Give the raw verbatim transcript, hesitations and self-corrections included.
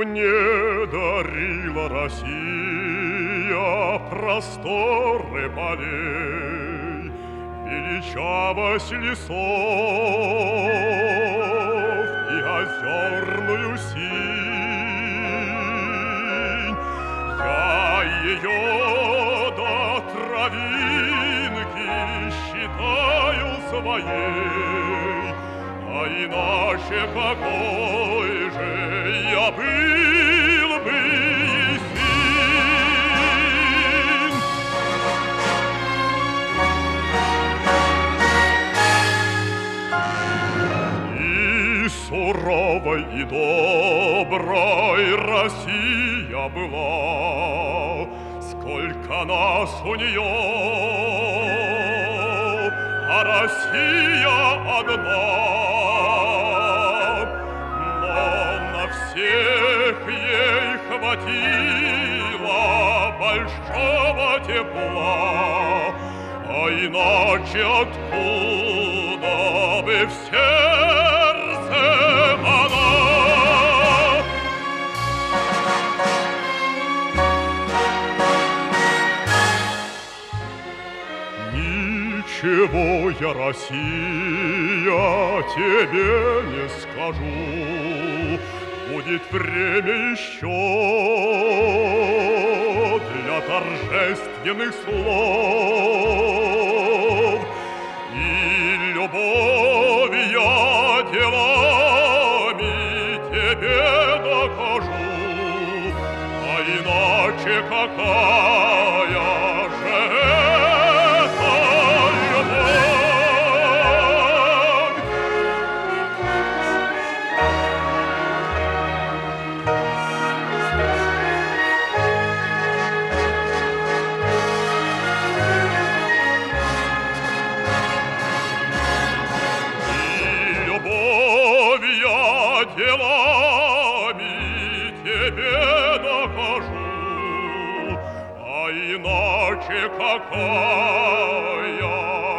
мне дарила Россия просторы полей, величавость лесов и озерную синь. Я ее до травинки считаю своей, а иначе какой же я был бы ей сын. И суровой, и доброй Россия была, сколько нас у нее, а Россия одна. Всех ей хватило большого тепла, а иначе откуда бы в сердце она? Ничего я, Россия, тебе не скажу. Будет время еще для торжественных слов, и любовь я делами тебе докажу, а иначе какая же это любовь? Делами тебе докажу, а иначе какая